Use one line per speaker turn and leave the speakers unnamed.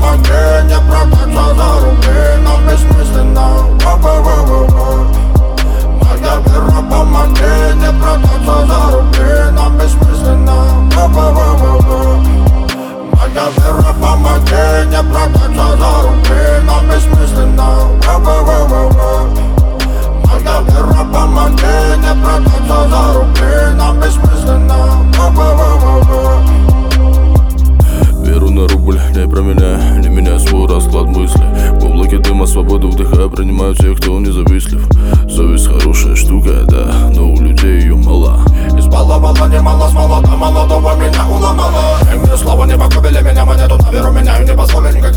помоги, не продаться за рубли, нам бессмысленно. Моя вера, помоги, не продаться за рубли, нам бессмысленно. Моя вера, помоги, не продаться за рубли, нам бессмысленно. Моя вера, помоги, не продаться за рубли, нам бессмысленно.
Веру на рубль, не про меня, не меняй свой расклад мысли. В облаке дыма свободу вдыхаю, принимаю тех, кто независтлив. Совесть хорошая штука, да, но у людей ее мало.
Избаловала немало с молода, молодого меня уломала. И мне слова не покупили меня, монету на веру меняю, не позволю никаких